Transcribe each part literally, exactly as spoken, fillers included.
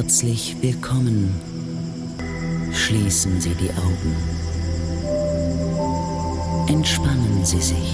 Herzlich willkommen. Schließen Sie die Augen. Entspannen Sie sich.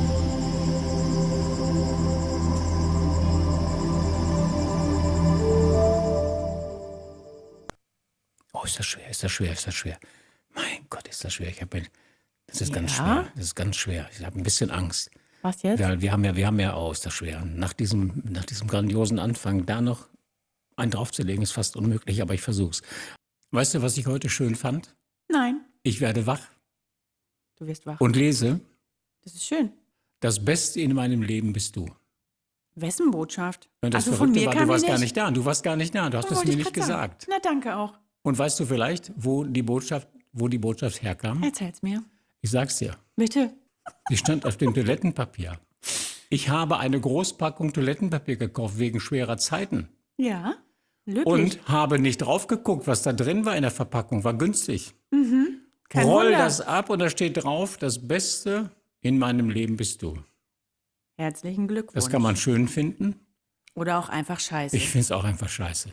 Oh, ist das schwer, ist das schwer, ist das schwer. Mein Gott, ist das schwer. Ich hab, das ist Ja? ganz schwer. Das ist ganz schwer. Ich habe ein bisschen Angst. Was jetzt? Weil wir haben ja, wir haben ja, oh, ist das schwer. Nach diesem, nach diesem grandiosen Anfang da noch einen draufzulegen, ist fast unmöglich, aber ich versuch's. Weißt du, was ich heute schön fand? Nein, Ich werde wach du wirst wach. und lese, Das ist schön. das Beste in meinem Leben bist du. Wessen Botschaft? Und das Also von Verrückte mir war, kam du warst die gar nicht. nicht da. Du warst gar nicht da. Du hast Ja, es wollte mir ich nicht grad sagen. gesagt. Na, danke auch. Und weißt du vielleicht, wo die Botschaft, wo die Botschaft herkam? Erzähl's mir. Ich sag's dir. Bitte. Die stand auf dem Toilettenpapier. Ich habe eine Großpackung Toilettenpapier gekauft wegen schwerer Zeiten. Ja, löblich. Und habe nicht drauf geguckt, was da drin war in der Verpackung. War günstig. Kein Roll Wunder. das ab und da steht drauf, das Beste in meinem Leben bist du. Herzlichen Glückwunsch. Das kann man schön finden. Oder auch einfach scheiße. Ich finde es auch einfach scheiße.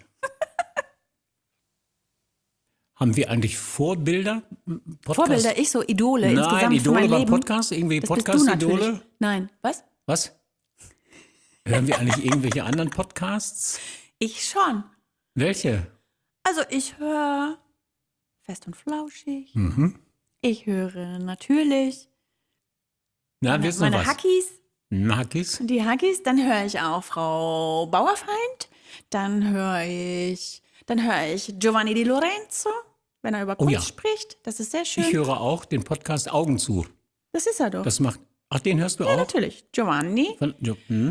Haben wir eigentlich Vorbilder? Podcast? Vorbilder, ich so, Idole Nein, insgesamt für Idole mein beim Leben. Podcast? Irgendwie Das bist du Podcast-Idole? natürlich. Nein, was? Was? Hören wir eigentlich irgendwelche anderen Podcasts? Ich schon. Welche? Also ich höre Fest und Flauschig. Mhm. Ich höre natürlich Na, meine, willst du noch meine was? Hackies. Hackis? Die Hackies, dann höre ich auch Frau Bauerfeind, dann höre ich, dann höre ich Giovanni Di Lorenzo, wenn er über Oh Kunst ja. spricht. Das ist sehr schön. Ich höre auch den Podcast Augen zu. Das ist er doch. Das macht. Ach, den hörst du ja, auch? natürlich. Giovanni. Von, ja, hm.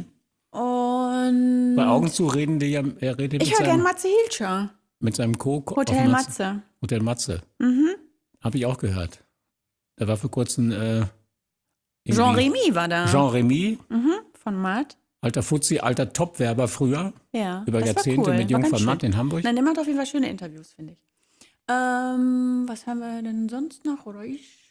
Und Bei Augen zu reden die ja, er redet ich mit höre gern seinem, Matze Hilscher. mit seinem Co. Hotel auf Matze. Hotel Matze. Mhm. Habe ich auch gehört. Da war vor kurzem äh, Jean irgendwie- Remy war da. Jean Remy, Mhm, von Matt. alter Fuzzi, alter Top-Werber früher, Ja. über das war Jahrzehnte cool. mit War Jung ganz von schön. Matt in Hamburg. Nein, der macht auf jeden Fall schöne Interviews, finde ich. Ähm, was haben wir denn sonst noch? Oder ich?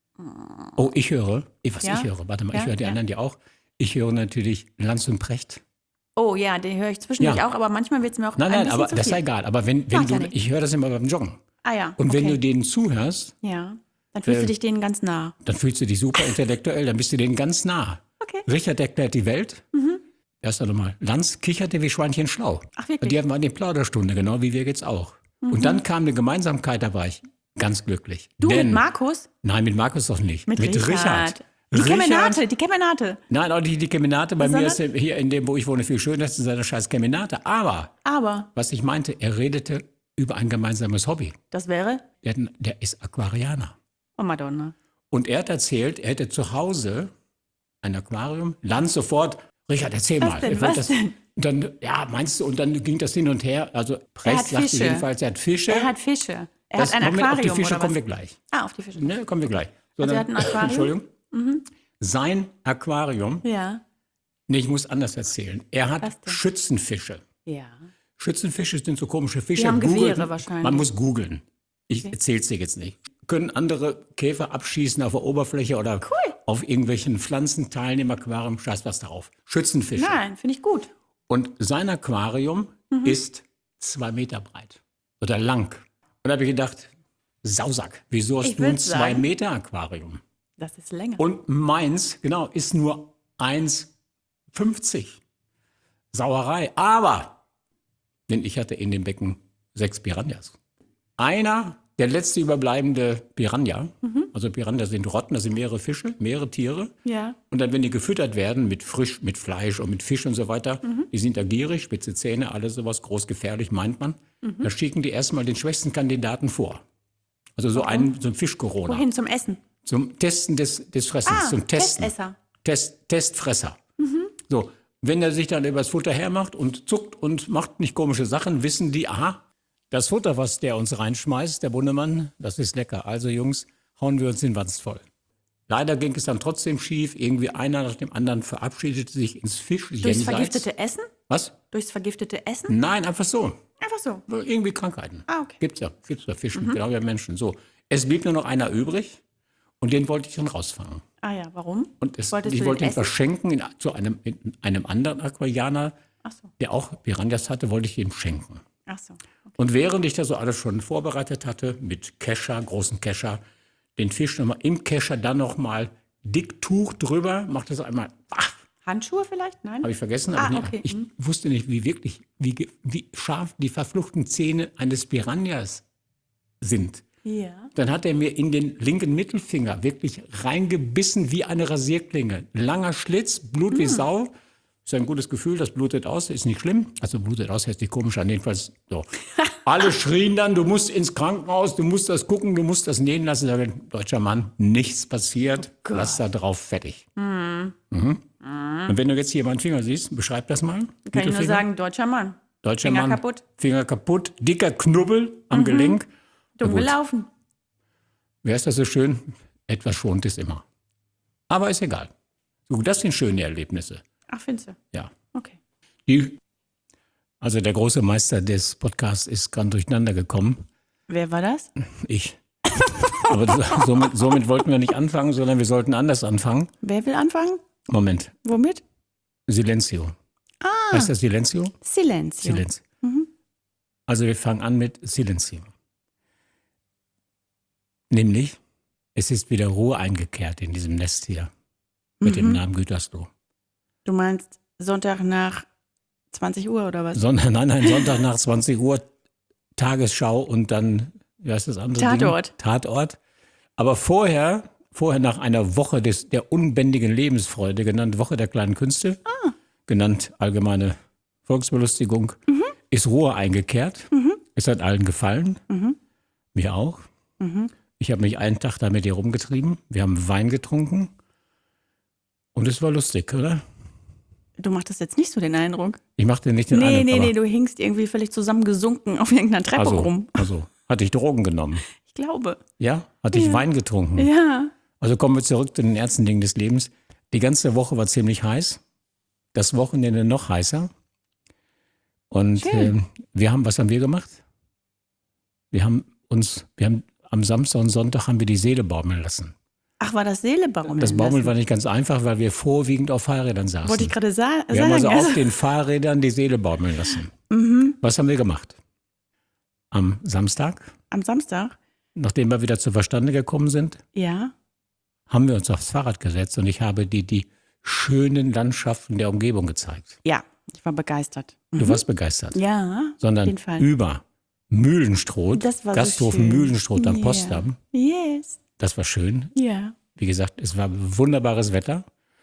Oh, ich höre, eh, was Ja? ich höre, warte mal, Ja, ich höre die ja. anderen ja auch. Ich höre natürlich Lanz und Precht. Oh ja, den höre ich zwischendurch Ja. auch, aber manchmal wird es mir auch Nein, ein nein, bisschen aber zu das ist viel. egal. Aber wenn, wenn Macht du, ja nichts. ich höre das immer beim Joggen. Ah ja, Und wenn okay. du denen zuhörst, Ja, dann fühlst Äh, du dich denen ganz nah. dann fühlst du dich super intellektuell, dann bist du denen ganz nah. Okay. Richard erklärt die Welt. Erst einmal, Lanz kicherte wie Schweinchen schlau. Ach, wirklich? Und die hatten eine Plauderstunde, genau wie wir jetzt auch. Und dann kam eine Gemeinsamkeit, da war ich ganz glücklich. Du Denn, mit Markus? Nein, mit Markus doch nicht. Mit, Richard. Die Richard- Kemenate, die Kemenate. Nein, auch nicht die Kemenate. Bei mir Sondern? ist hier in dem, wo ich wohne, viel schöner ist seine scheiß Kemenate. Aber, Aber was ich meinte, er redete über ein gemeinsames Hobby. das wäre Der, hat ein- der ist Aquarianer. Oh Madonna. Und er hat erzählt, er hätte zu Hause ein Aquarium. Lanz sofort, Richard, erzähl Was mal. denn, Er wird was das, denn? Und dann, ja, meinst du, und dann ging das hin und her. Also Er Precht hat sagte Fische. jedenfalls, er hat Fische. Er hat Fische. Er das, hat ein Moment, Aquarium auf die Fische oder kommen was? wir gleich. Ah, auf die Fische. Ne, kommen wir gleich. So, Also er dann- hat ein Aquarium? Entschuldigung. Sein Aquarium, Ja. nee, ich muss anders erzählen. Er hat Was denn? Schützenfische. Ja. Schützenfische sind so komische Fische. haben Googelt- Gewehre wahrscheinlich. Man muss googeln. Ich erzähl's dir jetzt nicht. Können andere Käfer abschießen auf der Oberfläche oder auf irgendwelchen Pflanzenteilen im Aquarium? Scheiß was drauf. Schützenfische. Nein, finde ich gut. Und sein Aquarium Mhm. ist zwei Meter breit oder lang. Und da habe ich gedacht, Sausack, wieso hast Ich du ein würd zwei sagen- Meter Aquarium? Das ist länger. Und meins, genau, ist nur eins fünfzig. Sauerei. Aber, denn ich hatte in dem Becken sechs Piranhas. Einer, der letzte überbleibende Piranha, Mhm. also Piranha sind Rotten, das sind mehrere Fische, mehrere Tiere. Ja. Und dann, wenn die gefüttert werden mit frisch, mit Fleisch und mit Fisch und so weiter, Mhm. die sind da gierig, spitze Zähne, alles sowas, groß gefährlich, meint man. Mhm. Da schicken die erstmal den schwächsten Kandidaten vor. Also so einen, so ein Fisch-Corona. Wohin zum Essen? Zum Testen des, des Fressens, Ah, zum Testen. Testesser. Test, Testfresser. So, wenn er sich dann übers Futter hermacht und zuckt und macht nicht komische Sachen, wissen die, aha, das Futter, was der uns reinschmeißt, der Bundemann, das ist lecker. Also Jungs, hauen wir uns den Wanst voll. Leider ging es dann trotzdem schief. Irgendwie einer nach dem anderen verabschiedete sich ins Fisch. Durchs jenseits. vergiftete Essen? Was? Durchs vergiftete Essen? Nein, einfach so. Einfach so. Irgendwie Krankheiten. Ah, okay. Gibt's ja. Gibt's bei Fischen, genau wie bei Menschen. So. Es blieb nur noch einer übrig und den wollte ich dann rausfangen. Ah ja, warum? Und es, Wolltest ich du wollte den ihn essen? verschenken in, zu einem, in einem anderen Aquarianer, Ach so. der auch Piranhas hatte, wollte ich ihm schenken. Ach so. Und während ich das so alles schon vorbereitet hatte, mit Kescher, großen Kescher, den Fisch nochmal im Kescher, dann nochmal dick Tuch drüber, macht das einmal, ach, Handschuhe vielleicht? Nein? habe ich vergessen, Ah, aber ich, okay. ich wusste nicht, wie wirklich, wie, ge- wie scharf die verfluchten Zähne eines Piranhas sind. Ja. Dann hat er mir in den linken Mittelfinger wirklich reingebissen wie eine Rasierklinge. Langer Schlitz, Blut wie Sau. Ist ein gutes Gefühl, das blutet aus, ist nicht schlimm. Also blutet aus, hört sich komisch an, jedenfalls so. Alle schrien dann, du musst ins Krankenhaus, du musst das gucken, du musst das nähen lassen. Da wird, deutscher Mann, nichts passiert, lass da drauf, fertig. Mhm. Und wenn du jetzt hier meinen Finger siehst, beschreib das mal. Kann ich nur Mittelfinger. sagen, deutscher Mann. Deutscher Finger Mann, kaputt. Finger kaputt, dicker Knubbel am Gelenk. Dumm gut. gelaufen. Wer ist das so schön? Etwas schont es immer. Aber ist egal. So, das sind schöne Erlebnisse. Ach, findest du? Ja. Okay. Die, also der große Meister des Podcasts ist gerade durcheinander gekommen. Wer war das? Ich. Aber so- somit, somit wollten wir nicht anfangen, sondern wir sollten anders anfangen. Wer will anfangen? Moment. Womit? Silencio. Ah. Heißt das Silencio? Silenzio. Silenz. Also wir fangen an mit Silencio. Nämlich, es ist wieder Ruhe eingekehrt in diesem Nest hier. Mit dem Namen Gütersloh. Du meinst Sonntag nach zwanzig Uhr oder was? Sondern, nein, nein, Sonntag nach zwanzig Uhr, Tagesschau und dann, wie heißt das andere Tatort. Ding? Tatort. Aber vorher, vorher nach einer Woche des, der unbändigen Lebensfreude, genannt Woche der kleinen Künste, genannt allgemeine Volksbelustigung, ist Ruhe eingekehrt. Es hat allen gefallen, mir auch. Ich habe mich einen Tag da mit ihr rumgetrieben. Wir haben Wein getrunken und es war lustig, oder? Du machtest jetzt nicht so den Eindruck. Ich machte nicht den Nee, Eindruck, nee, aber nee, du hingst irgendwie völlig zusammengesunken auf irgendeiner Treppe also, rum. also, hatte ich Drogen genommen? Ich glaube. Ja? Hatte ich Wein getrunken? Ja. Also kommen wir zurück zu den ersten Dingen des Lebens. Die ganze Woche war ziemlich heiß. Das Wochenende noch heißer. Und äh, wir haben, was haben wir gemacht? Wir haben uns, wir haben am Samstag und Sonntag haben wir die Seele baumeln lassen. Ach, war das Seele baumeln Das Baumeln lassen? war nicht ganz einfach, weil wir vorwiegend auf Fahrrädern saßen. Wollte ich gerade sa wir haben sagen. also auf den Fahrrädern die Seele baumeln lassen. Was haben wir gemacht? Am Samstag, Am Samstag? nachdem wir wieder zu Verstande gekommen sind, Ja. haben wir uns aufs Fahrrad gesetzt und ich habe dir die schönen Landschaften der Umgebung gezeigt. Ja, ich war begeistert. Du warst begeistert. Ja, auf Sondern jeden Fall. über Mühlenstroth, Das war so Gasthof schön. Mühlenstroth am Ja. Potsdam. Yes. Das war schön. Ja. Wie gesagt, es war wunderbares Wetter.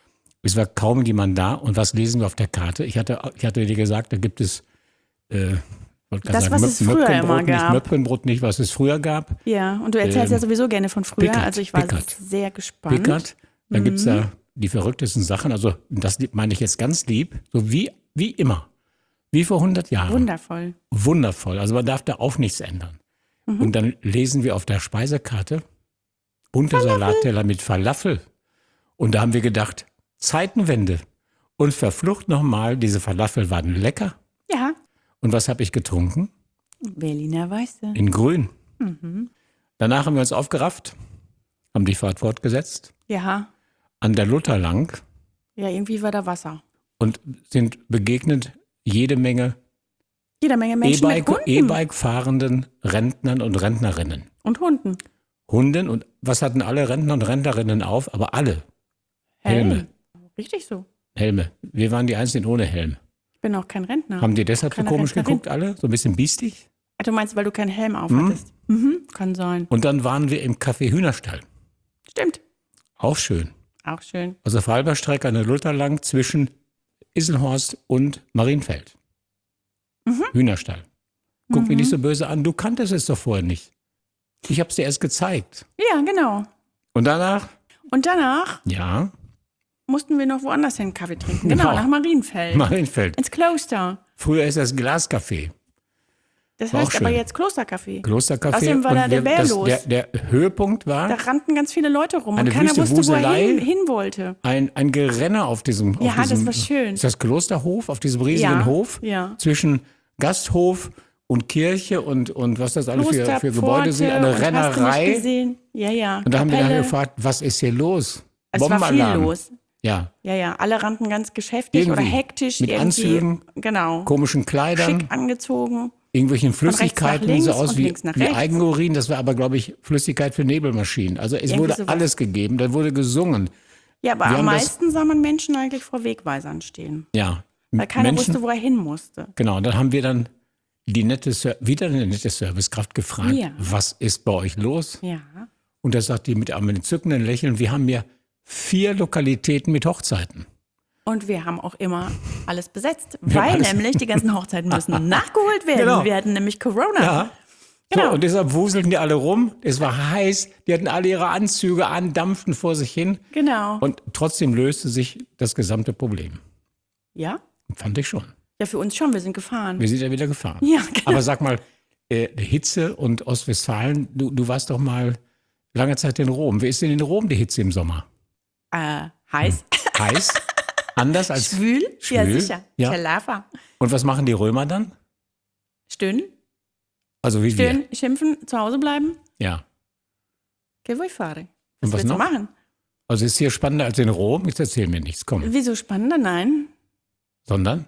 Es war kaum jemand da. Und was lesen wir auf der Karte? Ich hatte, ich hatte dir gesagt, da gibt es, äh, ich wollte gerade Das, sagen, was es Möp- früher Möpkenbrot, immer nicht gab. Möpkenbrot nicht, was es früher gab. Ja, und du erzählst Ähm, ja sowieso gerne von früher. Pickert, also ich war Pickert. sehr gespannt. Pickert. Dann gibt es Mhm. da die verrücktesten Sachen. Also das meine ich jetzt ganz lieb. So wie, wie immer. Wie vor hundert Jahren. Wundervoll. Wundervoll. Also man darf da auch nichts ändern. Mhm. Und dann lesen wir auf der Speisekarte bunte Salatteller mit Falafel. Und da haben wir gedacht, Zeitenwende. Und verflucht nochmal, diese Falafel waren lecker. Ja. Und was habe ich getrunken? Berliner Weiße. In Grün. Mhm. Danach haben wir uns aufgerafft, haben die Fahrt fortgesetzt, Ja. an der Luther lang Ja, irgendwie war da Wasser. und sind begegnet jede Menge Jede Menge Menschen mit E-Bike, Hunden. E-Bike fahrenden Rentnern und Rentnerinnen. Und Hunden. Hunden und was hatten alle Rentner und Rentnerinnen auf? Aber alle. Helme. Richtig so. Helme. Wir waren die Einzigen ohne Helm. Ich bin auch kein Rentner. Haben die deshalb so Keine komisch Rentnerin. geguckt, alle? So ein bisschen biestig? Du meinst, weil du keinen Helm aufhattest? Mhm. Kann sein. Und dann waren wir im Café Hühnerstall. Stimmt. Auch schön. Auch schön. Also auf halber Strecke eine Luther lang zwischen Isselhorst und Marienfeld. Hühnerstall. Guck mich nicht so böse an, du kanntest es doch vorher nicht. Ich habe es dir erst gezeigt. Ja, genau. Und danach, Und danach ja, mussten wir noch woanders hin Kaffee trinken. Genau, Genau. nach Marienfeld. Marienfeld. Ins Kloster. Früher ist das Glascafé. Das War auch heißt aber schön. jetzt Klostercafé. Klostercafé. Außerdem war Und da der wir- Bär das, los. der, der Höhepunkt war Da rannten ganz viele Leute rum Eine und keiner wüste wusste, wo er Wuselei. hin, hin wollte. ein, ein Gerenne auf diesem, Ja, auf das diesem war schön. Ist das Klosterhof, auf diesem riesigen Ja, Hof ja. zwischen Gasthof und Kirche und, und was das alle für, Kloster, für Gebäude sind, eine Pforte und hast du nicht Rennerei. gesehen? Ja, ja. Und da haben wir nachher Kapelle. gefragt, was ist hier los? Es war viel Bombenalarm. los. Ja, Ja, ja. Alle rannten ganz geschäftig Irgendwie. oder hektisch. Mit irgendwie. Anzügen, Genau. komischen Kleidern. Schick angezogen. irgendwelchen rechts nach Flüssigkeiten, links so aus und wie, links nach wie rechts. Eigenurin. Das war aber, glaube ich, Flüssigkeit für Nebelmaschinen. Also es Irgendwie wurde sowas. alles gegeben, da wurde gesungen. Ja, aber Wir am haben das- meisten sah man Menschen eigentlich vor Wegweisern stehen. Ja. Weil keiner Menschen, wusste, wo er hin musste. Genau, und dann haben wir dann die nette, Ser- wieder eine nette Servicekraft gefragt, Ja. was ist bei euch los? Ja. Und da sagt die mit einem entzückenden Lächeln, wir haben ja vier Lokalitäten mit Hochzeiten. Und wir haben auch immer alles besetzt, haben weil alles- nämlich die ganzen Hochzeiten müssen nachgeholt werden. Genau. Wir hatten nämlich Corona. Ja. Genau. So, und deshalb wuselten die alle rum. Es war heiß. Die hatten alle ihre Anzüge an, dampften vor sich hin. Genau. Und trotzdem löste sich das gesamte Problem. Ja? Fand ich schon. Ja, für uns schon. Wir sind gefahren. Wir sind ja wieder gefahren. Ja, genau. Aber sag mal, äh, Hitze und Ostwestfalen, du, du warst doch mal lange Zeit in Rom. Wie ist denn in Rom die Hitze im Sommer? Äh, heiß. Heiß? Anders als Schwül? Ja, schwül? sicher. Ja. Lava. Und was machen die Römer dann? Stöhnen, Also wie stöhnen, schimpfen, zu Hause bleiben. wir. Ja. Che vuoi fare? Und Was was willst du noch? machen? Also ist hier spannender als in Rom? Jetzt erzähl mir nichts, komm. Wieso spannender? Nein. Sondern?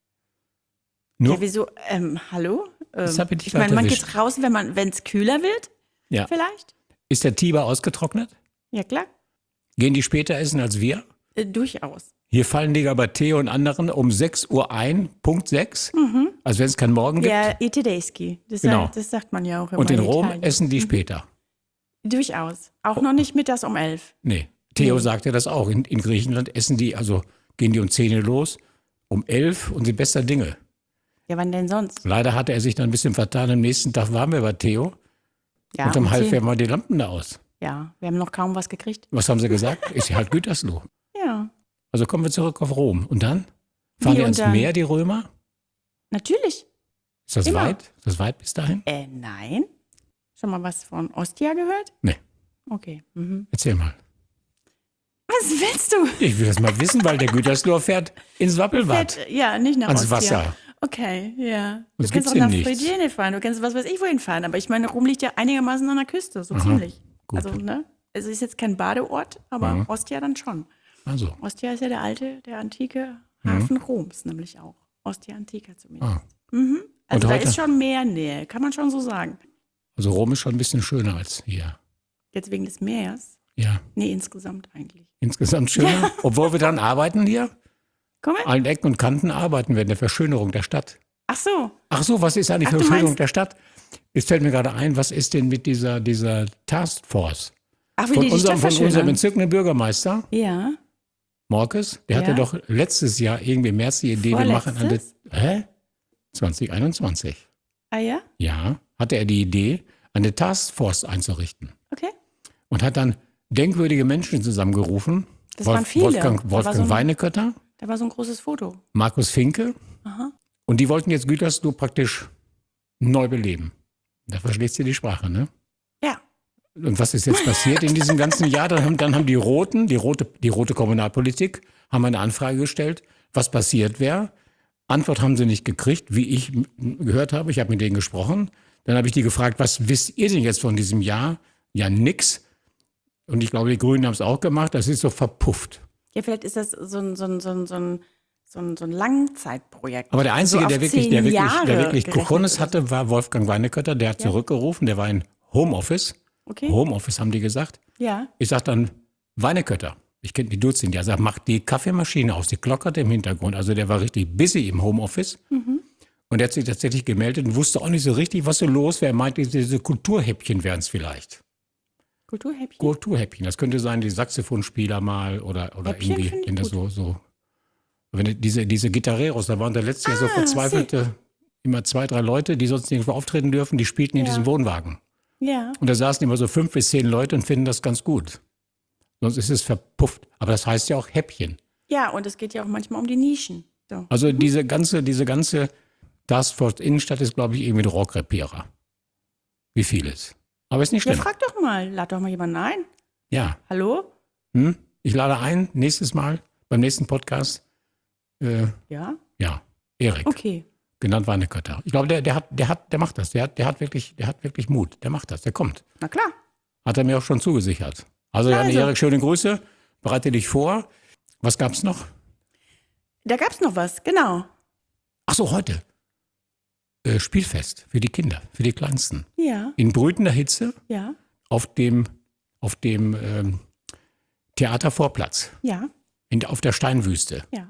Nur? Ja, wieso? Ähm, hallo? Ähm, Das hab ich dich ich meine, man erwischt. geht raus, wenn man, wenn es kühler wird, Ja. vielleicht. Ist der Tiber ausgetrocknet? Ja, klar. Gehen die später essen als wir? Äh, durchaus. Hier fallen die bei Theo und anderen um sechs Uhr ein, Punkt sechs, als wenn es keinen Morgen gibt. Ja, i tedeschi. Das, Genau. sagt, das sagt man ja auch immer. Und in Rom Italien. essen die später. Durchaus. Auch noch nicht mittags um elf. Nee, Theo Nee. sagte das auch. In, in Griechenland essen die, also gehen die um zehn Uhr los, um elf und sind bester Dinge. Ja, wann denn sonst? Leider hatte er sich dann ein bisschen vertan. Am nächsten Tag waren wir bei Theo Ja, und um halb zehn. werden mal die Lampen da aus. Ja, wir haben noch kaum was gekriegt. Was haben sie gesagt? Ist ja halt Gütersloh. Ja, Also kommen wir zurück auf Rom. Und dann? Fahren Wie die und ans dann? Meer, die Römer? natürlich. Ist das Immer. weit? Ist das weit bis dahin? Äh, nein. Schon mal was von Ostia gehört? Nee, Okay. Mhm. erzähl mal. Was willst du? Ich will das mal wissen, weil der Gütersloh fährt ins Wappelbad. Fährt, ja, nicht nach Ans Ostia. Wasser. Okay, ja. Du Das kannst gibt's auch hier nach nichts. Frigiene fahren. Du kannst was weiß ich wohin fahren. Aber ich meine, Rom liegt ja einigermaßen an der Küste, so ziemlich. gut. Also, ne? Es ist jetzt kein Badeort, aber Mhm. Ostia dann schon. Also, Ostia ist ja der alte, der antike Hafen Roms, nämlich auch. Ostia Antica zumindest. ah. Mhm. Also Und da heute? ist schon mehr Nähe, kann man schon so sagen. also Rom ist schon ein bisschen schöner als hier. Jetzt wegen des Meers. Ja, Nee, insgesamt eigentlich. insgesamt schöner. Obwohl wir dann arbeiten hier. Komm mal. Allen Ecken und Kanten arbeiten wir in der Verschönerung der Stadt. Ach so. Ach so, was ist eigentlich Ach, du Verschönerung meinst- der Stadt? Jetzt fällt mir gerade ein, was ist denn mit dieser, dieser Taskforce? Ach, wie Von die die unserem, Stadt von unserem verschönern. entzückenden Bürgermeister, Ja. Morkes, der hatte Ja. doch letztes Jahr irgendwie im März die Idee, wir machen an der, Vorletztes? hä? zwanzig einundzwanzig. Ah ja? Ja, hatte er die Idee, eine Taskforce einzurichten. Okay. Und hat dann denkwürdige Menschen zusammengerufen. Das waren viele. Wolfgang, Da war Wolfgang so ein- Weinekötter, Da war so ein großes Foto. Markus Finke. Aha. Und die wollten jetzt Gütersloh praktisch neu beleben. Da verstehst du die Sprache, ne? Ja. Und was ist jetzt passiert in diesem ganzen Jahr? Dann haben, dann haben die Roten, die rote, die rote Kommunalpolitik, haben eine Anfrage gestellt, was passiert wäre. Antwort haben sie nicht gekriegt, wie ich m- gehört habe. Ich habe mit denen gesprochen. Dann habe ich die gefragt, was wisst ihr denn jetzt von diesem Jahr? Ja, nix. Und ich glaube, die Grünen haben es auch gemacht. Das ist so verpufft. Ja, vielleicht ist das so ein, so ein, so ein, so ein, so ein, so ein Langzeitprojekt. Aber der Einzige, so der auf wirklich, zehn der wirklich, Jahre der wirklich gerechnet Cojones oder hatte, war Wolfgang Weinekötter. Der hat zurückgerufen. Der war in Homeoffice. Okay. Homeoffice haben die gesagt. Ja. Ich sag dann, Weinekötter, ich kenne die duzen ja, sag, mach die Kaffeemaschine aus, die klockert im Hintergrund. Also der war richtig busy im Homeoffice. Und er hat sich tatsächlich gemeldet und wusste auch nicht so richtig, was so los wäre. Er meinte, diese Kulturhäppchen wären es vielleicht. Kulturhäppchen. Kulturhäppchen, das könnte sein, die Saxophonspieler mal oder, oder Häppchen irgendwie, finde ich wenn das gut. so, so. Wenn du- diese, diese Gitarreros, da waren da letztes Jahr so Ah, verzweifelte, immer zwei, drei Leute, die sonst nirgendwo auftreten dürfen, die spielten in Ja. diesem Wohnwagen. Ja. Und da saßen immer so fünf bis zehn Leute und finden das ganz gut. Sonst ist es verpufft. Aber das heißt ja auch Häppchen. Ja, und es geht ja auch manchmal um die Nischen. So. Also diese ganze, diese ganze Taskforce Innenstadt ist, glaube ich, irgendwie ein Rohrkrepierer. Wie vieles. Aber ist nicht Ja, schlimm. frag doch mal. Lad doch mal jemanden ein. Ja. Hallo? Hm? Ich lade ein, nächstes Mal, beim nächsten Podcast, äh, Ja? ja, Erik, Okay. genannt Weinekötter. Ich glaube, der, der hat, der hat, der macht das. Der hat, der hat wirklich, der hat wirklich Mut. Der macht das. Der kommt. Na klar. Hat er mir auch schon zugesichert. Also, Jan Also. Erik, schöne Grüße. Bereite dich vor. Was gab's noch? Da gab's noch was, genau. Ach so, heute. äh, Spielfest für die Kinder, für die Kleinsten. Ja, In brütender Hitze ja, auf dem, auf dem ähm, Theatervorplatz, ja, in, auf der Steinwüste. ja.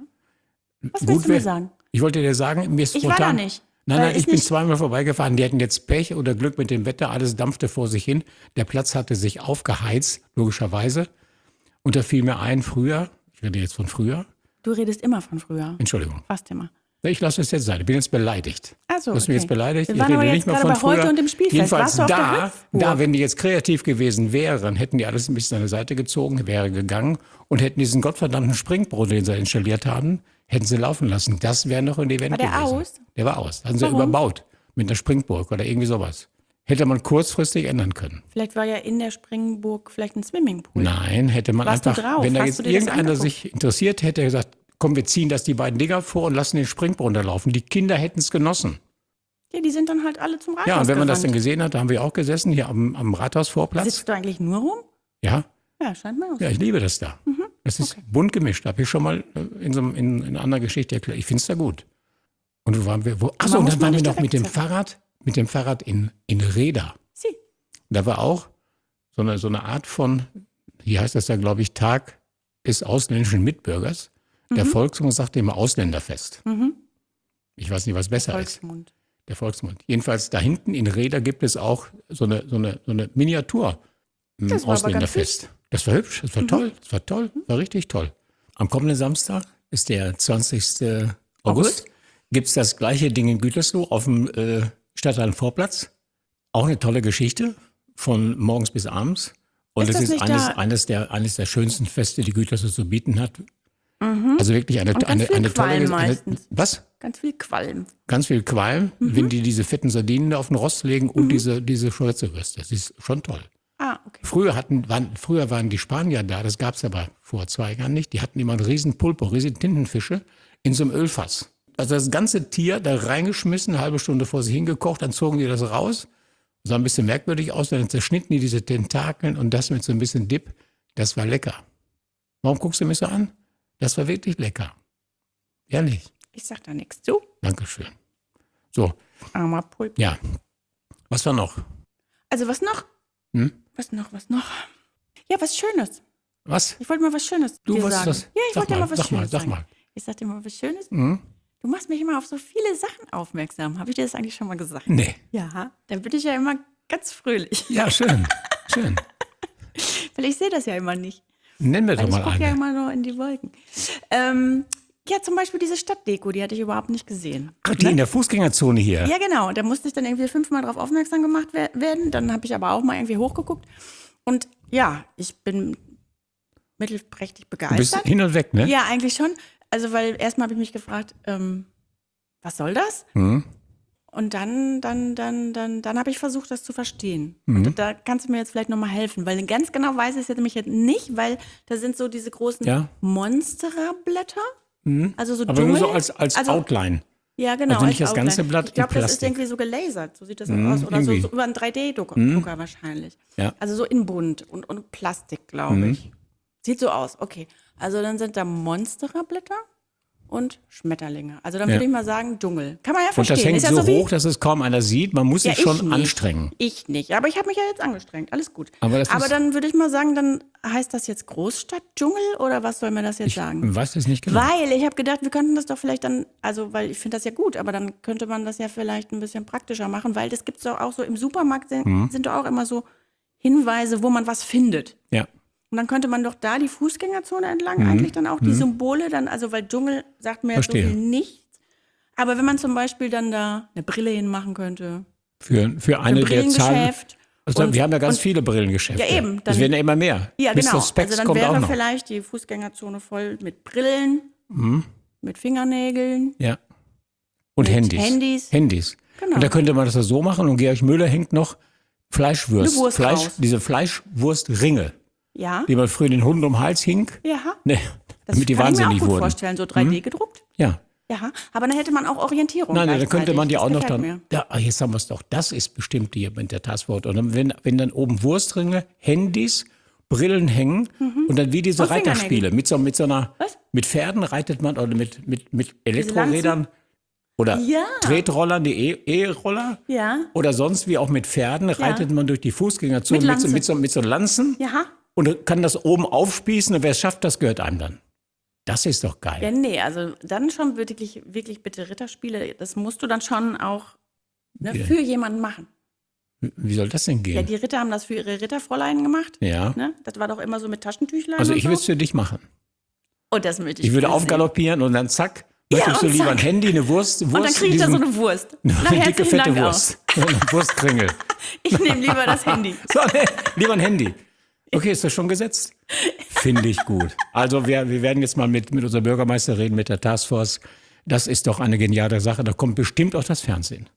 Was Gut willst du mir wär- sagen? Ich wollte dir sagen, mir ist Ich war spontan... da nicht. Nein, Weil nein, ist ich bin nicht- zweimal vorbeigefahren. Die hatten jetzt Pech oder Glück mit dem Wetter. Alles dampfte vor sich hin. Der Platz hatte sich aufgeheizt, logischerweise. Und da fiel mir ein, früher, ich rede jetzt von früher, Du redest immer von früher. Entschuldigung, Fast immer. ich lasse es jetzt sein. Ich bin jetzt beleidigt. Ach so, Du hast mich okay. jetzt beleidigt. Wir Ich waren aber rede jetzt nicht mehr gerade von bei heute früher. und dem Spielfest. Jedenfalls Warst du auf der da, Hüpfburg? da, wenn die jetzt kreativ gewesen wären, hätten die alles ein bisschen an die Seite gezogen, wäre gegangen und hätten diesen gottverdammten Springbrunnen, den sie installiert haben, hätten sie laufen lassen. Das wäre noch ein Event War der gewesen. aus? Der war aus. Haben sie Warum? überbaut mit einer Springburg oder irgendwie sowas. Hätte man kurzfristig ändern können. Vielleicht war ja in der Springburg vielleicht ein Swimmingpool. Nein, hätte man Warst du einfach, drauf? wenn da Hast jetzt du dir das irgendeiner angeguckt? sich interessiert hätte, gesagt, komm, wir ziehen das die beiden Dinger vor und lassen den Springbrunnen da laufen. Die Kinder hätten es genossen. Ja, die sind dann halt alle zum Rathaus Ja, und wenn man das dann gerannt. gesehen hat, da haben wir auch gesessen, hier am, am Rathausvorplatz. Sitzt du eigentlich nur rum? Ja, Ja, scheint mir auch. ja, ich liebe das da. Mhm. Das ist bunt gemischt. Habe ich schon mal äh, in, so, einem- in, in einer anderen Geschichte erklärt. Ich finde es da gut. Und wo waren wir? Wo, achso, Man und muss dann mal waren wir nicht noch mit dem direkt sagen. Fahrrad, mit dem Fahrrad in, in Reda. Sie. Da war auch so eine, so eine Art von, hier heißt das ja, glaube ich, Tag des ausländischen Mitbürgers. Der Volksmund sagt immer Ausländerfest. Mhm. Ich weiß nicht, was besser ist. Volksmund. Der Volksmund. Jedenfalls da hinten in Reda gibt es auch so eine, so eine, so eine Miniatur ähm, Das war aber Ausländerfest. Das war hübsch, das war toll, das war toll, war richtig toll. Am kommenden Samstag ist der zwanzigsten August. Gibt es das gleiche Ding in Gütersloh auf dem äh, Stadtteil-Vorplatz. Auch eine tolle Geschichte, von morgens bis abends. Und Ist es das ist nicht eines, da- eines, der, eines der schönsten Feste, die Gütersloh zu bieten hat. Also wirklich eine, Und ganz eine, viel eine tolle Qualm eine, meistens. Was? Ganz viel Qualm. Ganz viel Qualm, wenn die diese fetten Sardinen da auf den Rost legen und diese, diese Schweitzerwürste. Das ist schon toll. Ah, okay. Früher, hatten, waren, früher waren die Spanier da, das gab es aber vor zwei Jahren nicht. Die hatten immer einen riesen Pulpo, riesen Tintenfische in so einem Ölfass. Also das ganze Tier da reingeschmissen, eine halbe Stunde vor sich hingekocht, dann zogen die das raus. Sah ein bisschen merkwürdig aus, dann zerschnitten die diese Tentakeln und das mit so ein bisschen Dip. Das war lecker. Warum guckst du mich so an? Das war wirklich lecker. Ehrlich. Ich sag da nichts zu. Dankeschön. So, Armer Pulp. ja. Was war noch? Also was noch? Hm? Was noch, was noch? Ja, was Schönes. Was? Ich wollte mal was Schönes Du dir wolltest sagen. das? Ja, ich Sag wollte dir mal, mal was sag Schönes mal, sag sagen. mal. Ich sag dir mal was Schönes. Mhm. Du machst mich immer auf so viele Sachen aufmerksam. Habe ich dir das eigentlich schon mal gesagt? Nee. Ja, dann bin ich ja immer ganz fröhlich. Ja, schön. Schön. Weil ich sehe das ja immer nicht. Nenn mir Weil doch ich mal gucke ja eine. immer nur in die Wolken. Ähm, ja, zum Beispiel diese Stadtdeko, die hatte ich überhaupt nicht gesehen. Ach, die in der Fußgängerzone hier. Ja, genau. Da musste ich dann irgendwie fünfmal drauf aufmerksam gemacht wer- werden. Dann habe ich aber auch mal irgendwie hochgeguckt. Und ja, ich bin mittelprächtig Du bist begeistert. hin und weg, ne? Ja, eigentlich schon. Also, weil erstmal habe ich mich gefragt, ähm, was soll das? Mhm. Und dann, dann, dann, dann, dann habe ich versucht, das zu verstehen. Mhm. Und da kannst du mir jetzt vielleicht nochmal helfen, weil ganz genau weiß ich es jetzt nämlich jetzt nicht, weil da sind so diese großen Ja. Monsterblätter. Also so Aber Dschungel. nur so als, als also, Outline. Ja, genau. Also nicht als das ganze Outline. Blatt Ich glaube, in das ist Plastik. irgendwie so gelasert. So sieht das Mhm, aus. Oder so, irgendwie. so über einen drei D-Drucker wahrscheinlich. Ja. Also so in bunt und, und Plastik, glaube Mhm. ich. Sieht so aus. Okay. Also dann sind da Monsterblätter und Schmetterlinge. Also dann Ja. würde ich mal sagen Dschungel. Kann man ja Und verstehen. das hängt ist ja so so wie, hoch, dass es kaum einer sieht. Man muss ja, sich schon ich nicht. anstrengen. Ich nicht. Aber ich habe mich ja jetzt angestrengt. Alles gut. Aber das ist- dann würde ich mal sagen, dann heißt das jetzt Großstadtdschungel oder was soll mir das jetzt sagen? Ich weiß es nicht genau. Weil ich habe gedacht, wir könnten das doch vielleicht dann, also weil ich finde das ja gut, aber dann könnte man das ja vielleicht ein bisschen praktischer machen, weil das gibt es doch auch so im Supermarkt, sind, Mhm. sind doch auch immer so Hinweise, wo man was findet. Ja. Und dann könnte man doch da die Fußgängerzone entlang Mhm. eigentlich dann auch die Symbole dann, also weil Dschungel sagt mir jetzt so Verstehe. viel nichts. Aber wenn man zum Beispiel dann da eine Brille hinmachen könnte, Für, für eine ein der Zahlen. Brillengeschäft. Also und- wir haben ja ganz und- viele Brillengeschäfte. Ja, eben, Das dann- werden ja immer mehr. Ja, Mister genau. Specs Also dann kommt auch wäre noch. vielleicht die Fußgängerzone voll mit Brillen, mit Fingernägeln. Ja. Und Mit Handys. Handys. Handys. Genau. Und da könnte man das ja so machen und Georg Müller hängt noch Fleischwurst. Eine Wurst Fleisch, raus. diese Fleischwurstringe, Ja, die man früher den Hunden um den Hals hing. ja. Ne, Das damit die kann ich mir wahnsinnig auch gut wurden. vorstellen, so drei D gedruckt. Ja. Ja, aber dann hätte man auch Orientierung. Nein, nein, da könnte man die gleichzeitig. auch Das noch gefällt dann. mir. Ja, ah, jetzt haben wir es doch. Das ist bestimmt hier mit der Taskforce. Und dann, wenn, wenn dann oben Wurstringe, Handys, Brillen hängen und dann wie diese Und Reiterspiele. Mit so, mit so einer, Was? mit Pferden reitet man oder mit, mit, mit Elektrorädern. Oder Ja. Tretroller, die E- E-Roller. Ja. Oder sonst wie auch mit Pferden reitet man durch die Fußgängerzone Mit mit, so, Lanze. mit, so, mit so Lanzen Ja. und kann das oben aufspießen und wer es schafft, das gehört einem dann. Das ist doch geil. Ja, nee, also dann schon wirklich, wirklich bitte Ritterspiele. Das musst du dann schon auch ne, Ja. für jemanden machen. Wie soll das denn Ja, gehen? die Ritter haben das für ihre Ritterfräulein gemacht. Ja. Ne? Das war doch immer so mit Taschentüchlein. Also und ich so. würde es für dich machen. Und das möchte ich Ich würde für sehen. aufgaloppieren und dann zack, möchtest du und lieber zack. ein Handy, eine Wurst, Wurst Und dann kriege ich da so diesen- eine Wurst. eine Na, dicke, herzlichen fette Dank Wurst. So eine Wurstkringel. Auch. Ich nehme lieber das Handy. So, ne, lieber ein Handy. Okay, ist das schon gesetzt? Finde ich gut. Also wir, wir werden jetzt mal mit, mit unserer Bürgermeister reden, mit der Taskforce. Das ist doch eine geniale Sache. Da kommt bestimmt auch das Fernsehen.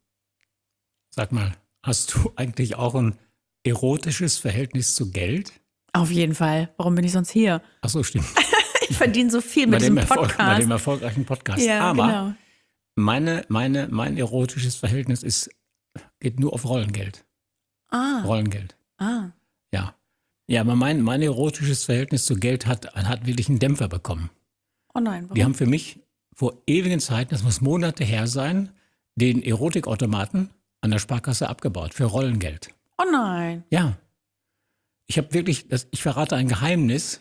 Sag mal, hast du eigentlich auch ein erotisches Verhältnis zu Geld? Auf jeden Fall. Warum bin ich sonst hier? Ach so, stimmt. Ich verdiene so viel Bei mit dem, diesem Erfolg, bei Podcast. dem erfolgreichen Podcast. Ja, Aber genau. meine, meine, mein erotisches Verhältnis ist, geht nur auf Rollengeld. Ah, Rollengeld. ah. Ja. Ja, aber mein, mein erotisches Verhältnis zu Geld hat, hat wirklich einen Dämpfer bekommen. Oh nein, warum? Die haben für mich vor ewigen Zeiten, das muss Monate her sein, den Erotikautomaten an der Sparkasse abgebaut für Rollengeld. Oh nein. Ja. Ich habe wirklich, das, ich verrate ein Geheimnis.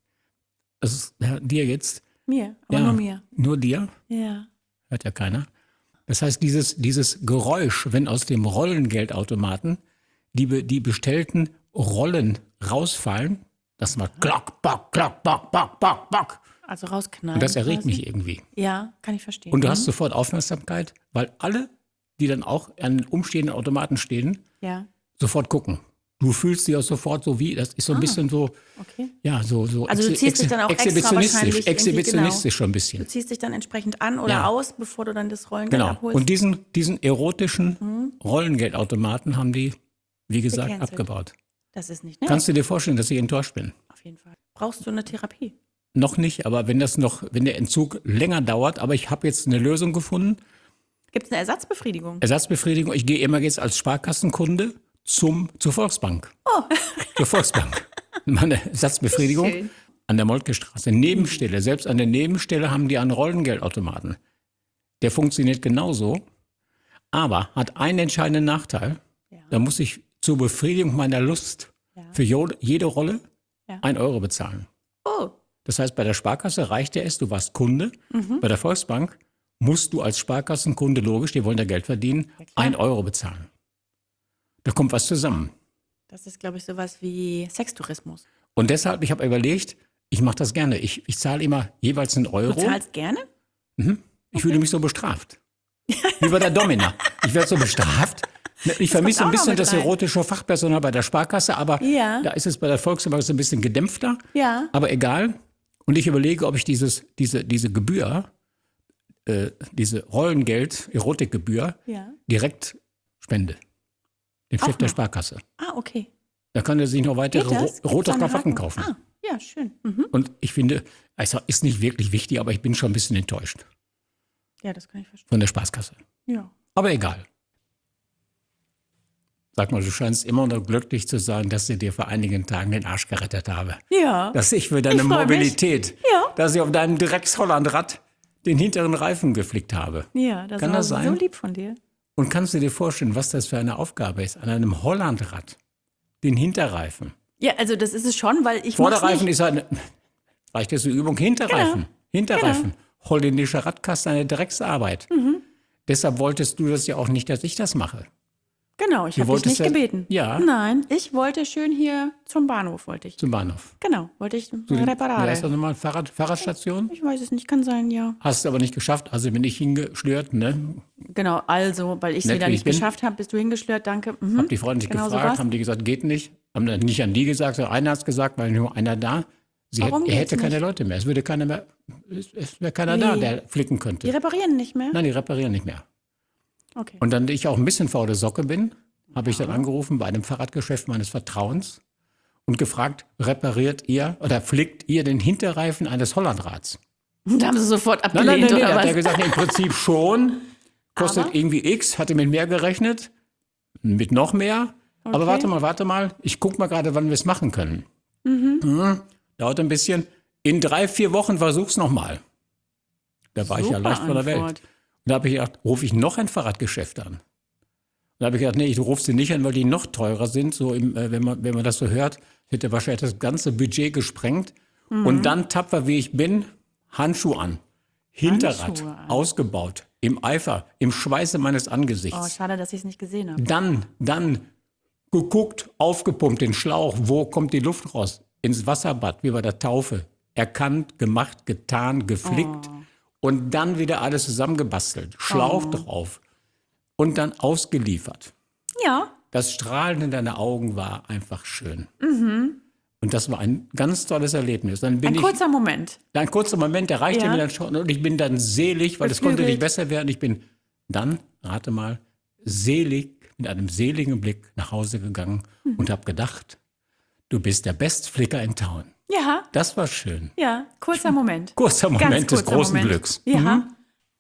Das ist ja, dir jetzt. Mir, aber Ja, nur mir. Nur dir. Ja. Hört ja keiner. Das heißt, dieses, dieses Geräusch, wenn aus dem Rollengeldautomaten die, be- die bestellten Rollen rausfallen, das macht klock, bock, klock, bock, bock, bock, bock. Also rausknallen. Und das erregt quasi. mich irgendwie. Ja, kann ich verstehen. Und du hast sofort Aufmerksamkeit, weil alle, die dann auch an den umstehenden Automaten stehen, Ja, sofort gucken. Du fühlst dich auch sofort so wie, das ist so ein bisschen so, okay. ja, so, so Also du exhi- ziehst dich dann auch extra exhibitionistisch, wahrscheinlich irgendwie, exhibitionistisch schon ein Du bisschen. ziehst dich dann entsprechend an oder Ja. aus, bevor du dann das Rollengeld Genau. abholst. Und diesen, diesen erotischen Rollengeldautomaten haben die, wie gesagt, Gecancelt. abgebaut. Das ist nicht nett. Kannst du dir vorstellen, dass ich enttäuscht bin? Auf jeden Fall. Brauchst du eine Therapie? Noch nicht, aber wenn das noch, wenn der Entzug länger dauert, aber ich habe jetzt eine Lösung gefunden. Gibt es eine Ersatzbefriedigung? Ersatzbefriedigung. Ich gehe immer jetzt als Sparkassenkunde zum, zur Volksbank. Oh. Zur Volksbank. Meine Ersatzbefriedigung Schön. an der Moltke-Straße. Nebenstelle. Selbst an der Nebenstelle haben die einen Rollengeldautomaten. Der funktioniert genauso, aber hat einen entscheidenden Nachteil. Ja. Da muss ich zur Befriedigung meiner Lust Ja. für jo- jede Rolle Ja. ein Euro bezahlen. Oh, Das heißt, bei der Sparkasse reicht ja es, du warst Kunde. Mhm. Bei der Volksbank musst du als Sparkassenkunde, logisch, die wollen ja Geld verdienen, klar. ein Euro bezahlen. Da kommt was zusammen. das ist, glaube ich, sowas wie Sextourismus. Und deshalb, ich habe überlegt, ich mache das gerne. Ich, ich zahle immer jeweils einen Du Euro. zahlst gerne? Ich fühle mich so bestraft. Wie bei der Domina. Ich werde so bestraft. Ich vermisse auch ein noch bisschen mit das rein. erotische Fachpersonal bei der Sparkasse, aber Ja. da ist es bei der Volksbank so ein bisschen gedämpfter. Ja. Aber egal. Und ich überlege, ob ich dieses, diese, diese Gebühr, äh, diese Rollengeld, Erotikgebühr, Ja. direkt spende. Dem Chef Auch der noch? Sparkasse. Ah, okay. Da kann er sich noch weitere Geht das? ro- Gibt's da rote einen Krawatten Haken? kaufen. Ah, ja, schön. Mhm. Und ich finde, also ist nicht wirklich wichtig, aber ich bin schon ein bisschen enttäuscht Ja, das kann ich verstehen. von der Spaßkasse. Ja. Aber egal. Sag mal, du scheinst immer noch glücklich zu sein, dass ich dir vor einigen Tagen den Arsch gerettet habe. Ja. Dass ich für deine Ich freu mich. Mobilität, Ja. dass ich auf deinem Drecks-Hollandrad den hinteren Reifen geflickt habe. Ja, das Kann war das sein? so lieb von dir. Und kannst du dir vorstellen, was das für eine Aufgabe ist, an einem Hollandrad den Hinterreifen? Ja, also das ist es schon, weil ich mach's Vorderreifen nicht. ist eine, reicht jetzt die Übung, Hinterreifen. Genau. Hinterreifen. Holländische Radkasten, eine Drecksarbeit. Mhm. Deshalb wolltest du das ja auch nicht, dass ich das mache. Genau, ich Du habe dich wolltest nicht ja- gebeten. Ja. Nein, ich wollte schön hier zum Bahnhof, wollte ich. Zum Bahnhof. Genau, wollte ich Zu den- Wie Reparare. heißt das nochmal? Fahrrad, Fahrradstation? Ich weiß es nicht, kann sein, ja. Hast du aber nicht geschafft, also bin ich hingeschlürt, ne? Genau, also, weil ich es Nett, wieder wie nicht ich bin. geschafft habe, bist du hingeschlürt, danke. Mhm. Hab die Freunde nicht Genau so gefragt, war's. haben die gesagt, geht nicht. Haben dann nicht an die gesagt, sondern einer hat es gesagt, weil nur einer da. Sie Warum hätte, er geht's hätte keine nicht? Leute mehr. Es würde keiner mehr, es, es wäre keiner da, Wie? der flicken könnte. Die reparieren nicht mehr? Nein, die reparieren nicht mehr. Okay. Und dann ich auch ein bisschen faule Socke bin, habe ich dann angerufen bei einem Fahrradgeschäft meines Vertrauens und gefragt, repariert ihr oder flickt ihr den Hinterreifen eines Hollandrads? Da haben sie sofort Nein, nein, abgelehnt, nein, nein, oder hat was? er gesagt, im Prinzip schon. Kostet Aber? irgendwie X, hatte mit mehr gerechnet, mit noch mehr. Aber Okay. warte mal, warte mal, ich gucke mal gerade, wann wir es machen können. Mhm. Dauert ein bisschen. In drei, vier Wochen versuch's nochmal. Da war ich ja Super leicht von der Welt. Antwort. da habe ich gedacht, rufe ich noch ein Fahrradgeschäft an. Und da habe ich gedacht, nee, ich rufe sie nicht an, weil die noch teurer sind. So im, äh, wenn, man, wenn man das so hört, hätte wahrscheinlich das ganze Budget gesprengt. Mhm. Und dann, tapfer wie ich bin, Handschuh an, Hinterrad Handschuhe an. ausgebaut, im Eifer, im Schweiße meines Angesichts. Oh, schade, dass ich es nicht gesehen habe. Dann, dann geguckt, aufgepumpt, den Schlauch, wo kommt die Luft raus? Ins Wasserbad, wie bei der Taufe. Erkannt, gemacht, getan, geflickt. Oh. Und dann wieder alles zusammengebastelt. Schlauch Oh. drauf. Und dann ausgeliefert. Ja. Das Strahlen in deinen Augen war einfach schön. Mhm. Und das war ein ganz tolles Erlebnis. Dann bin Ein ich, kurzer Moment. ein kurzer Moment, der reichte Ja. mir dann schon. Und ich bin dann selig, weil es konnte Beflügelt. nicht besser werden. Ich bin dann, rate mal, selig, mit einem seligen Blick nach Hause gegangen Mhm. und habe gedacht, du bist der Bestflicker in Town. Ja, Das war schön. ja, kurzer Moment. Kurzer Ganz Moment des kurzer großen Moment. Glücks. Ja. Mhm.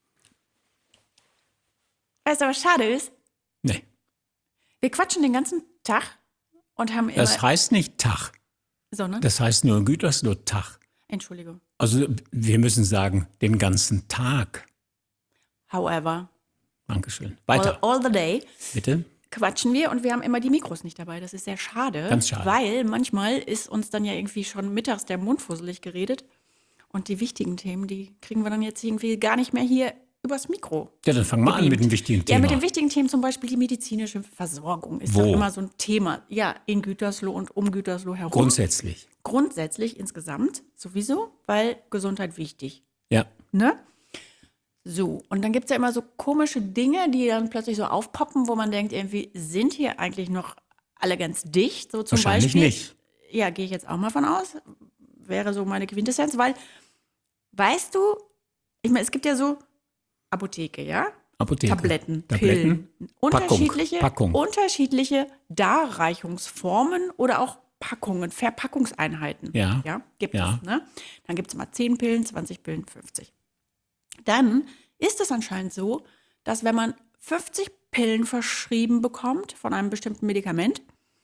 Weißt du, was schade ist? Nee, Wir quatschen den ganzen Tag und haben immer... das heißt nicht Tag. so, ne? Das heißt nur Gütersloh Tag. Entschuldigung. Also wir müssen sagen, den ganzen Tag. However, Dankeschön. all, Weiter, all the day bitte. quatschen wir und wir haben immer die Mikros nicht dabei. Das ist sehr schade. Ganz schade. Weil manchmal ist uns dann ja irgendwie schon mittags der Mund fusselig geredet. Und die wichtigen Themen, die kriegen wir dann jetzt irgendwie gar nicht mehr hier übers Mikro. Ja, dann fang mal an mit dem wichtigen Thema. Ja, mit den wichtigen Themen zum Beispiel die medizinische Versorgung ist Wo? doch immer so ein Thema. Ja, in Gütersloh und um Gütersloh herum. Grundsätzlich. Grundsätzlich insgesamt sowieso, weil Gesundheit wichtig. Ja. Ne? So, und dann gibt es ja immer so komische Dinge, die dann plötzlich so aufpoppen, wo man denkt, irgendwie sind hier eigentlich noch alle ganz dicht. So zum Wahrscheinlich Beispiel. nicht. Ja, gehe ich jetzt auch mal von aus. Wäre so meine Quintessenz, weil, weißt du, ich meine, es gibt ja so Apotheke, ja? Apotheke. Tabletten, Tabletten, Pillen, Packung, unterschiedliche, Packung. unterschiedliche Darreichungsformen oder auch Packungen, Verpackungseinheiten. Ja. Ja, gibt Ja. es. Ne? Dann gibt es mal zehn Pillen, zwanzig Pillen, fünfzig. Dann ist es anscheinend so, dass wenn man fünfzig Pillen verschrieben bekommt von einem bestimmten Medikament,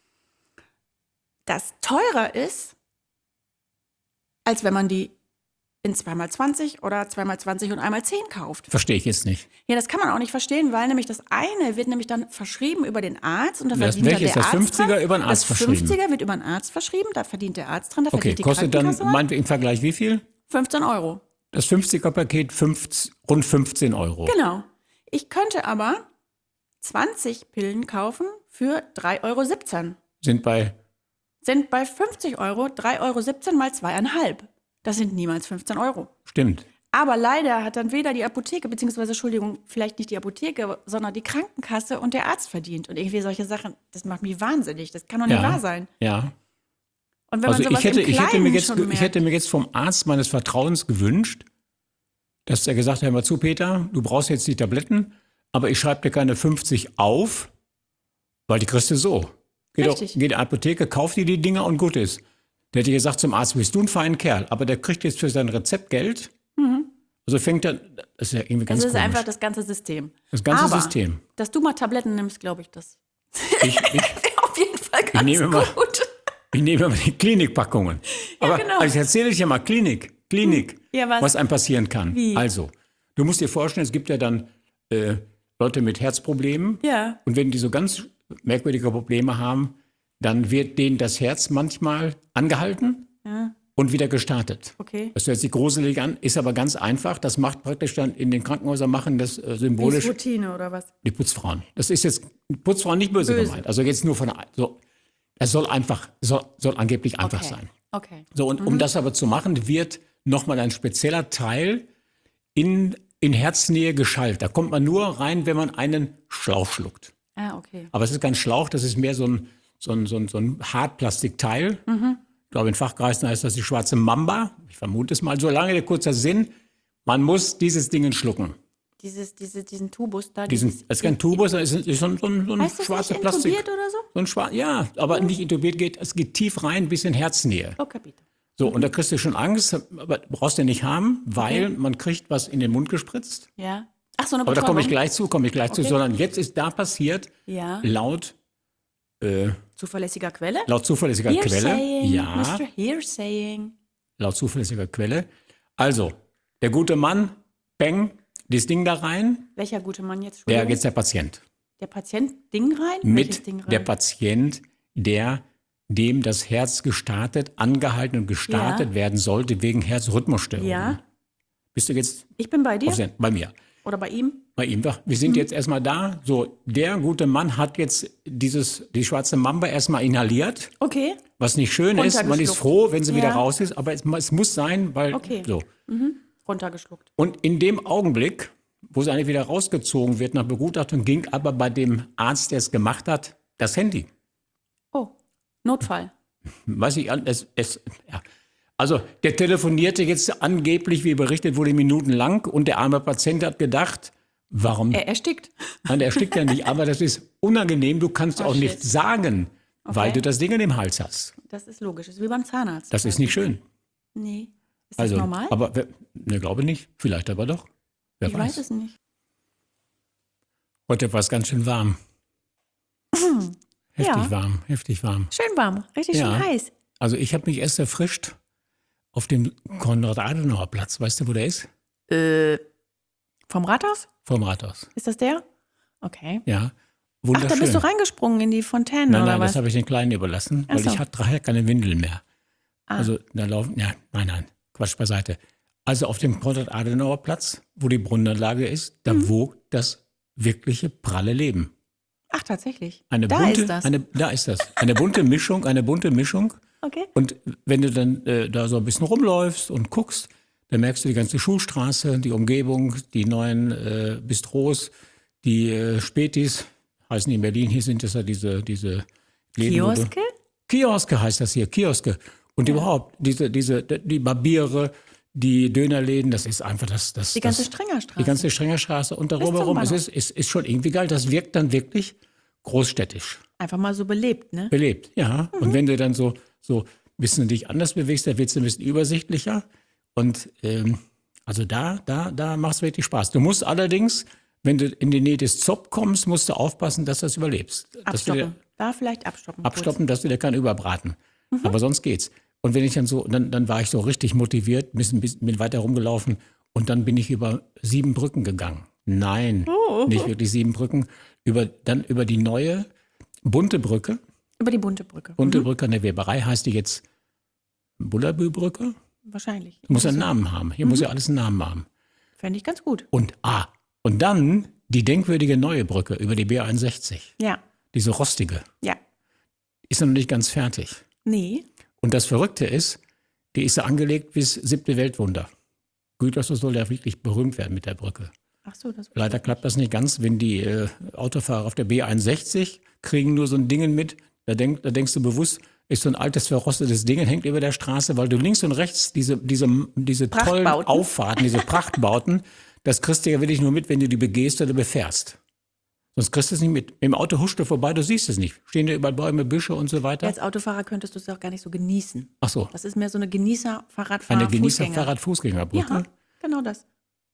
das teurer ist, als wenn man die in zwei mal zwanzig oder zwei mal zwanzig und einmal zehn kauft. Verstehe ich jetzt nicht. Ja, das kann man auch nicht verstehen, weil nämlich das eine wird nämlich dann verschrieben über den Arzt und da Das- verdient dann welches? der Das Arzt fünfziger dran. über den Arzt das verschrieben? fünfziger wird über den Arzt verschrieben, da verdient der Arzt dran, da Okay, verdient die kostet dann Krankenkasse dran. meinetwegen im Vergleich wie viel? fünfzehn Euro. Das fünfziger-Paket fünfzehn, rund fünfzehn Euro. Genau. Ich könnte aber zwanzig Pillen kaufen für drei Euro siebzehn. Sind bei, Sind bei fünfzig Euro drei Euro siebzehn mal zwei Komma fünf. Das sind niemals fünfzehn Euro. stimmt. Aber leider hat dann weder die Apotheke, beziehungsweise, Entschuldigung, vielleicht nicht die Apotheke, sondern die Krankenkasse und der Arzt verdient. Und irgendwie solche Sachen, das macht mich wahnsinnig. Das kann doch nicht Ja. wahr sein. Ja. Und wenn Also man sowas ich hätte, im ich, hätte mir Kleinen jetzt, schon ge- ich merkt- hätte mir jetzt vom Arzt meines Vertrauens gewünscht, dass er gesagt hat, hör mal zu, Peter, du brauchst jetzt die Tabletten, aber ich schreibe dir keine fünfzig auf, weil die kriegst du so. Geh doch, Richtig. geh in die Apotheke, kauf dir die Dinger und gut ist. Der hätte gesagt zum Arzt, bist du ein feiner Kerl, aber der kriegt jetzt für sein Rezept Geld. Also fängt er, das ist ja irgendwie ganz Das ist komisch. einfach das ganze System. Das ganze Aber, System. dass du mal Tabletten nimmst, glaube ich, das Ich, ich, wäre auf jeden Fall ganz nehme mal- gut. ich nehme mal die Klinikpackungen. Aber genau. also ich erzähle dir mal Klinik, Klinik, Ja, was? was einem passieren kann. Wie? Also, du musst dir vorstellen, es gibt ja dann äh, Leute mit Herzproblemen. Ja. Und wenn die so ganz merkwürdige Probleme haben, dann wird denen das Herz manchmal angehalten Ja. und wieder gestartet. Okay. Das hört sich gruselig an, ist aber ganz einfach. Das macht praktisch dann in den Krankenhäusern machen das äh, Wie ist symbolisch Routine oder was? die Putzfrauen. Das ist jetzt Putzfrauen nicht böse, Böse. gemeint. Also jetzt nur von so, es soll einfach, soll, soll angeblich einfach Okay. sein. Okay. So, und um das aber zu machen, wird nochmal ein spezieller Teil in, in Herznähe geschaltet. Da kommt man nur rein, wenn man einen Schlauch schluckt. Ah, okay. Aber es ist kein Schlauch, das ist mehr so ein, so ein, so ein, so ein Hartplastikteil. Ich glaube, in Fachkreisen heißt das die schwarze Mamba. Ich vermute es mal. So lange der kurzer Sinn, man muss dieses Ding schlucken. Dieses, diese, diesen Tubus da. Diesen, dieses, es ist kein Tubus, es ist, ist so ein, so ein, so ein heißt das schwarzer nicht Plastik. intubiert oder so? So ein schwar ja, aber nicht intubiert geht, es geht tief rein bis in Herznähe. Okay, bitte. So, und da kriegst du schon Angst, aber brauchst du nicht haben, weil man kriegt was in den Mund gespritzt. Ja. Ach so, eine Aber da komme ich Betäubung. gleich zu, komme ich gleich zu, Okay. sondern jetzt ist da passiert, Ja. laut, äh, Zuverlässiger Quelle? laut zuverlässiger Quelle, Hearsaying, ja, Mister Hearsaying. laut zuverlässiger Quelle. Also, der gute Mann, bang, das Ding da rein, Welcher gute Mann jetzt? der Entschuldigung. jetzt der Patient. Der Patient Ding rein? Welches Mit Ding rein? der Patient, der dem das Herz gestartet, angehalten und gestartet Ja. werden sollte wegen Herzrhythmusstörungen. Ja, Bist du jetzt ich bin bei dir. auf Send- bei mir? Oder bei ihm. Bei ihm. Wir sind jetzt erstmal da. So, der gute Mann hat jetzt dieses, die schwarze Mamba erstmal inhaliert, Okay. was nicht schön ist. Man ist Runtergeschluckt. froh, wenn sie wieder Ja. raus ist, aber es, es muss sein, weil Okay. so. Runtergeschluckt. Und in dem Augenblick, wo sie eigentlich wieder rausgezogen wird nach Begutachtung, ging aber bei dem Arzt, der es gemacht hat, das Handy. Oh, Notfall. Weiß ich, es, es, ja. Also der telefonierte jetzt angeblich, wie berichtet wurde, minutenlang und der arme Patient hat gedacht, warum? Er erstickt. Nein, der erstickt ja nicht, aber das ist unangenehm, du kannst Oh, auch shit. nichts sagen, weil Okay. du das Ding in dem Hals hast. Das ist logisch. Das ist wie beim Zahnarzt. Das ist nicht schön. Nee. Ist das Also, normal? aber wer- ne, glaube nicht, vielleicht aber doch. Wer ich weiß. weiß es nicht. Heute war es ganz schön warm. Heftig Ja. warm, heftig warm. Schön warm. Richtig Ja. schön heiß. Also ich habe mich erst erfrischt auf dem Konrad-Adenauer-Platz. Weißt du, wo der ist? Äh, vom Rathaus? Vorm Rathaus. Ist das der? Okay. Ja, Ach, wunderschön. da bist du reingesprungen in die Fontäne, Nein, oder nein, was? das habe ich den Kleinen überlassen, Ach weil so. ich hatte nachher keine Windeln mehr. Ah. Also da laufen, ja, nein, nein, Quatsch beiseite. Also auf dem Konrad-Adenauer-Platz, wo die Brunnenanlage ist, da Mhm. wogt das wirkliche pralle Leben. Ach, tatsächlich. Eine da bunte, ist das. Eine, da ist das. Eine bunte Mischung, eine bunte Mischung. Okay. Und wenn du dann äh, da so ein bisschen rumläufst und guckst, dann merkst du die ganze Schulstraße, die Umgebung, die neuen äh, Bistros, die äh, Spätis, heißen die in Berlin, hier sind das ja diese, diese Läden, wo du- Kioske? Kioske heißt das hier, Kioske. Und überhaupt, diese, diese, die Barbiere, die Dönerläden, das ist einfach das. das Die ganze das, Strengerstraße. Die ganze Strengerstraße und darüber zum rum. Es Bahnhof. ist, ist, ist schon irgendwie geil. Das wirkt dann wirklich großstädtisch Einfach mal so belebt, ne? belebt. Ja. Mhm. Und wenn du dann so, so ein bisschen dich anders bewegst, dann wird es ein bisschen übersichtlicher. Und ähm, also da, da, da macht es wirklich Spaß. Du musst allerdings, wenn du in die Nähe des Zopp kommst, musst du aufpassen, dass du das überlebst. Dass du dir, Abstoppen. Da vielleicht abstoppen. kurz. abstoppen, dass du dir keinen überbraten. Mhm. Aber sonst geht's. Und wenn ich dann so, dann, dann war ich so richtig motiviert, bisschen, bisschen, bin weiter rumgelaufen und dann bin ich über sieben Brücken gegangen. Nein, Oh. nicht wirklich sieben Brücken. Über, dann über die neue bunte Brücke. Über die bunte Brücke. Bunte Brücke an der Weberei heißt die jetzt Bullabü-Brücke. Wahrscheinlich. Muss ja einen Namen haben. Hier muss ja alles einen Namen haben. Fände ich ganz gut. Und ah, und dann die denkwürdige neue Brücke über die B einundsechzig. Ja. Diese rostige. Ja. Ist noch nicht ganz fertig. Nee. Und das Verrückte ist, die ist ja angelegt bis siebte Weltwunder. Gütersloh soll ja wirklich berühmt werden mit der Brücke. Ach so, das Leider klappt das nicht ganz, wenn die äh, Autofahrer auf der B einundsechzig kriegen nur so ein Ding mit. Da, denk, da denkst du bewusst, ist so ein altes, verrostetes Ding, hängt über der Straße, weil du links und rechts diese, diese, diese tollen Prachtbauten. Auffahrten, diese Prachtbauten, das kriegst du ja wirklich nur mit, wenn du die begehst oder befährst. Sonst kriegst du es nicht mit. Im Auto huscht du vorbei, du siehst es nicht. Stehen da überall Bäume, Büsche und so weiter. Als Autofahrer könntest du es auch gar nicht so genießen. Ach so, Das ist mehr so eine Genießer-Fahrradfahrer. eine Genießer-Fahrrad-Fußgängerbrücke. Ja, genau das.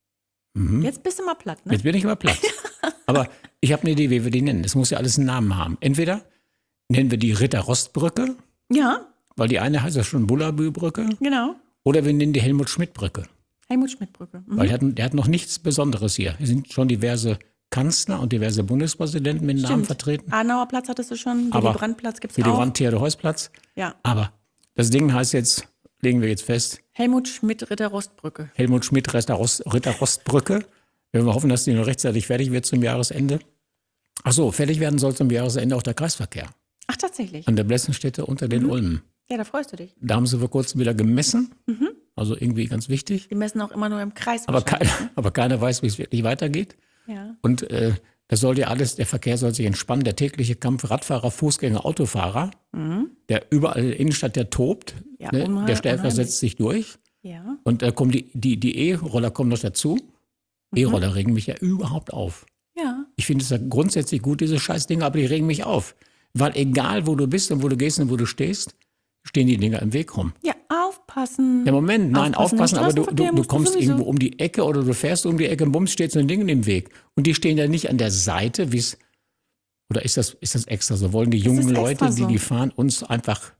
Mhm. Jetzt bist du mal platt, ne? Jetzt bin ich aber platt. Aber ich habe eine Idee, wie wir die nennen. Es muss ja alles einen Namen haben. Entweder nennen wir die Ritter-Rost-Brücke, Ja, weil die eine heißt ja schon Bullabü-Brücke, genau. oder wir nennen die Helmut-Schmidt-Brücke. Helmut-Schmidt-Brücke. Mhm. Weil die hatten, der hat noch nichts Besonderes hier. Hier sind schon diverse Kanzler und diverse Bundespräsidenten mit Namen Stimmt. vertreten. Adenauer Platz hattest du schon, Aber Willy Brandt-Platz gibt es Willy auch. Brandt, Theodor-Heuss-Platz. Ja, Aber das Ding heißt jetzt, legen wir jetzt fest, Helmut Schmidt-Ritter-Rostbrücke. Helmut Schmidt, Ritter-Rost-Brücke. Wir hoffen, dass die noch rechtzeitig fertig wird zum Jahresende. Ach so, fertig werden soll zum Jahresende auch der Kreisverkehr. Ach, tatsächlich. An der Blessenstätte unter den Ulmen. Ja, da freust du dich. Da haben sie vor kurzem wieder gemessen. Also irgendwie ganz wichtig. Die messen auch immer nur im Kreis. Aber, wahrscheinlich. keiner, aber keiner weiß, wie es wirklich weitergeht. Ja. Und äh, das soll ja alles, der Verkehr soll sich entspannen. Der tägliche Kampf Radfahrer, Fußgänger, Autofahrer, der überall in der Innenstadt, der tobt. Ja, Ne? unheil- Der Stärker unheimlich. setzt sich durch. Ja. Und da kommen die, die, die E-Roller kommen noch dazu. E-Roller regen mich ja überhaupt auf. Ja. Ich finde es ja grundsätzlich gut, diese Scheißdinger, aber die regen mich auf. Weil egal, wo du bist und wo du gehst und wo du stehst, stehen die Dinger im Weg rum. Ja, aufpassen. Ja, Moment, nein, Aufpassen, aufpassen, im aber du, Straßenverkehr du, du musst du kommst sowieso. irgendwo um die Ecke oder du fährst um die Ecke und bums, steht so ein Ding im Weg. Und die stehen ja nicht an der Seite, wie es, oder ist das, ist das extra so? Wollen die jungen ist extra Leute, die so. die fahren, uns einfach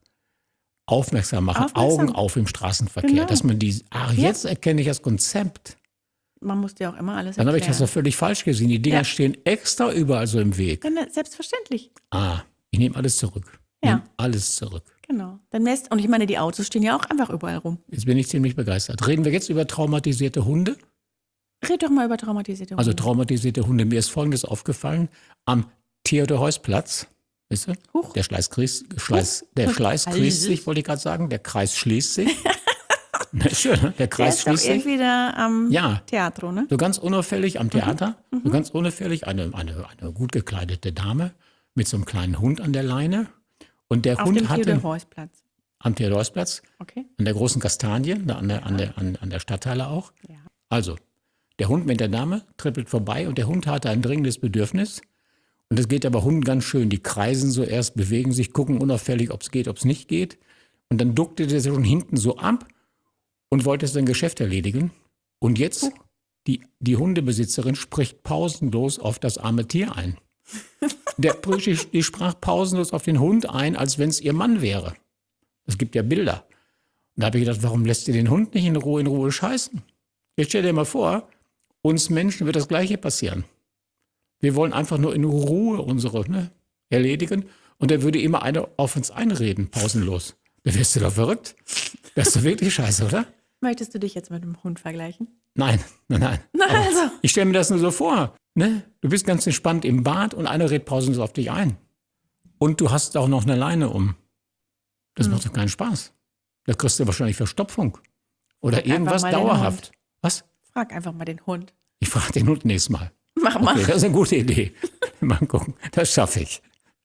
aufmerksam machen, Aufmerksam. Augen auf im Straßenverkehr, Genau. dass man die, ach, Ja. jetzt erkenne ich das Konzept. man muss dir auch immer alles Dann habe ich das ja erklären. völlig falsch gesehen. Die Dinger Ja. stehen extra überall so im Weg. Ja, ne, selbstverständlich. Ah, ich nehme alles zurück. Ja. Nehme alles zurück. Genau. Dann lässt, und ich meine, die Autos stehen ja auch einfach überall rum. Jetzt bin ich ziemlich begeistert. Reden wir jetzt über traumatisierte Hunde? Red doch mal über traumatisierte Hunde. Also traumatisierte Hunde. Mir ist Folgendes aufgefallen. Am Theodor-Heuss-Platz, weißt du, Huch. der Schleiß, Kreis, Schleiß, der Schleiß Also. schließt sich, wollte ich gerade sagen. Der Kreis schließt sich. Na, schön, ne? Der Der Kreis ist doch schließt sich. irgendwie da am Ja, Theatro, ne? so ganz unauffällig am Theater, so ganz unauffällig eine, eine, eine gut gekleidete Dame mit so einem kleinen Hund an der Leine. Und der Auf Hund dem hatte Theodor-Heuss-Platz. am Theodorsplatz, Okay. an der großen Kastanie, da an der, an der, an, an der Stadtteile auch. Ja. Also, der Hund mit der Dame trippelt vorbei und der Hund hatte ein dringendes Bedürfnis. Und das geht aber Hunden ganz schön. Die kreisen so erst, bewegen sich, gucken unauffällig, ob es geht, ob es nicht geht. Und dann duckte der sich schon hinten so ab und wollte sein Geschäft erledigen. Und jetzt, die, die Hundebesitzerin spricht pausenlos auf das arme Tier ein. Der, die sprach pausenlos auf den Hund ein, als wenn es ihr Mann wäre. Es gibt ja Bilder. Und da habe ich gedacht, warum lässt ihr den Hund nicht in Ruhe, in Ruhe scheißen? Jetzt stell dir mal vor, uns Menschen wird das Gleiche passieren. Wir wollen einfach nur in Ruhe unsere ne, erledigen. Und da würde immer einer auf uns einreden, pausenlos. Da wärst du doch verrückt. Das ist doch wirklich scheiße, oder? Möchtest du dich jetzt mit dem Hund vergleichen? Nein, nein, nein. Na, Aber also. Ich stelle mir das nur so vor. Ne? Du bist ganz entspannt im Bad und einer redet pausenlos auf dich ein. Und du hast auch noch eine Leine um. Das Hm. macht doch keinen Spaß. Da kriegst du wahrscheinlich Verstopfung. Oder Frag einfach irgendwas mal den dauerhaft. Hund. Was? Frag einfach mal den Hund. Ich frage den Hund nächstes Mal. Mach mal. Okay, das ist eine gute Idee. Mal gucken, das schaffe ich.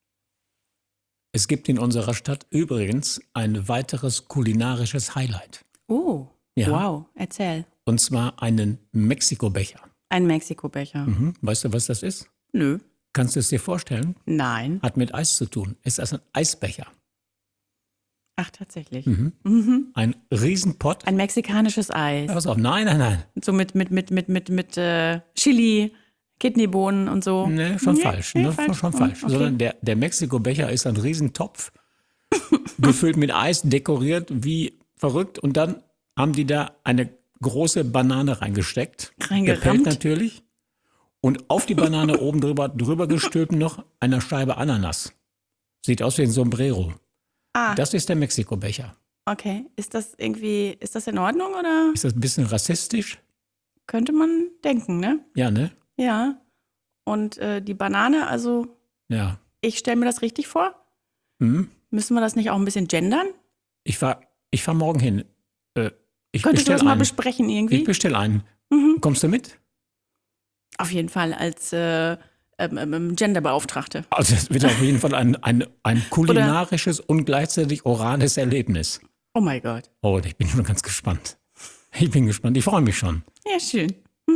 Es gibt in unserer Stadt übrigens ein weiteres kulinarisches Highlight. Oh, Ja. wow. Erzähl. Und zwar einen Mexiko-Becher. Ein Mexiko-Becher. Mhm. Weißt du, was das ist? Nö. Kannst du es dir vorstellen? Nein. Hat mit Eis zu tun. Es ist ein Eisbecher. Ach, tatsächlich. Mhm. Ein Riesenpott. Ein mexikanisches Eis. Pass auf, nein, nein, nein. So mit, mit, mit, mit, mit, mit äh, Chili, Kidneybohnen und so. Nee, schon Nee, falsch. nee, Ne? falsch. Schon Oh, falsch. okay. Sondern der, der Mexiko-Becher ist ein Riesentopf, gefüllt mit Eis, dekoriert wie verrückt. Und dann haben die da eine große Banane reingesteckt. Reingerammt. Gepellt natürlich. Und auf die Banane oben drüber, drüber gestülpt noch eine Scheibe Ananas. Sieht aus wie ein Sombrero. Ah, Das ist der Mexiko-Becher. okay. Ist das irgendwie, ist das in Ordnung oder Ist das ein bisschen rassistisch? könnte man denken, ne? Ja, ne? Ja. Und äh, die Banane, also Ja. ich stelle mir das richtig vor. Hm? Müssen wir das nicht auch ein bisschen gendern? Ich fahr, ich fahr morgen hin. Äh, ich Könntest du das bestell mal einen. besprechen irgendwie? Ich bestell einen. Mhm. Kommst du mit? Auf jeden Fall als äh, ähm, ähm, Genderbeauftragte. Also es wird auf jeden Fall ein, ein, ein kulinarisches und gleichzeitig orales Erlebnis. Oh mein Gott. Oh, ich bin schon ganz gespannt. Ich bin gespannt. Ich freue mich schon. Ja, schön.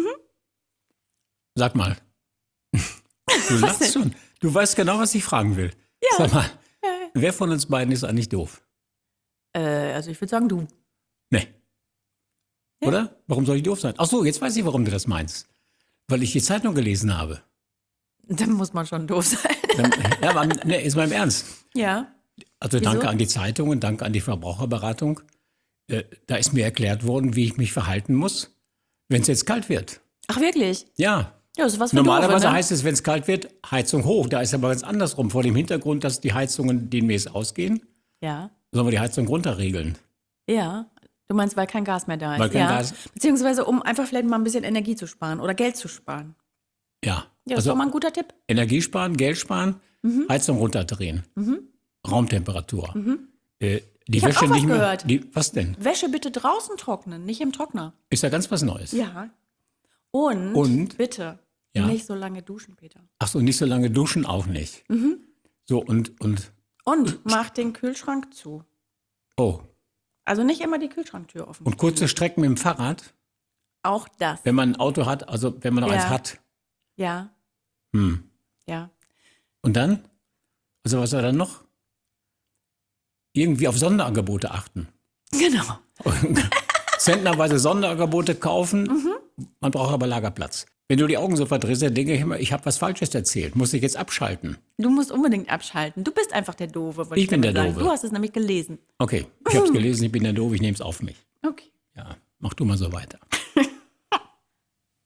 Sag mal. Du lachst schon. Du weißt genau, was ich fragen will. Ja. Sag mal, wer von uns beiden ist eigentlich doof? Äh, also ich würde sagen, du. Nee. Oder? Warum soll ich doof sein? Ach so, jetzt weiß ich, warum du das meinst. Weil ich die Zeitung gelesen habe. Dann muss man schon doof sein. Dann, ja, aber nee, ist mal im Ernst. Ja. Also Wieso? danke an die Zeitung und danke an die Verbraucherberatung. Äh, da ist mir erklärt worden, wie ich mich verhalten muss, wenn es jetzt kalt wird. Ach, wirklich? Ja. Ja, das ist was für Normalerweise Doofe, ne? heißt es, wenn es kalt wird, Heizung hoch. Da ist aber ganz andersrum. Vor dem Hintergrund, dass die Heizungen demnächst ausgehen, Ja. sollen wir die Heizung runterregeln. Ja. Du meinst, weil kein Gas mehr da ist. Weil kein ja. Gas- Beziehungsweise, um einfach vielleicht mal ein bisschen Energie zu sparen oder Geld zu sparen. Ja. Ja, das ist Also doch mal ein guter Tipp. Energie sparen, Geld sparen, Mhm. Heizung runterdrehen. Raumtemperatur. Äh, die Ich hab Wäsche auch was nicht mehr. gehört. Die, was denn? Wäsche bitte draußen trocknen, nicht im Trockner. Ist ja ganz was Neues. Ja. Und, Und? bitte Ja. nicht so lange duschen, Peter. Ach so, nicht so lange duschen auch nicht. Mhm. So, und, und, Und mach den Kühlschrank zu. oh. Also nicht immer die Kühlschranktür offen. Und kurze Strecken mit dem Fahrrad, Auch das. wenn man ein Auto hat, also wenn man noch Ja. eins hat. Ja, Hm. ja. Und dann? Also was war dann noch? Irgendwie auf Sonderangebote achten. Genau. Zentnerweise Sonderangebote kaufen, Mhm. man braucht aber Lagerplatz. Wenn du die Augen so verdrehst, dann denke ich immer, ich habe was Falsches erzählt, muss ich jetzt abschalten. Du musst unbedingt abschalten. Du bist einfach der Doofe. wollte Ich bin damit der sagen. Doofe. Du hast es nämlich gelesen. Okay, ich habe es gelesen, ich bin der Doof, ich nehme es auf mich. Okay. Ja, mach du mal so weiter.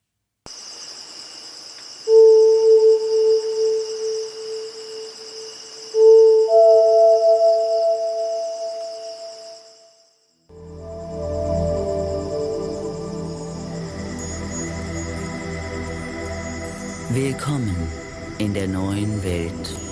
Willkommen in der neuen Welt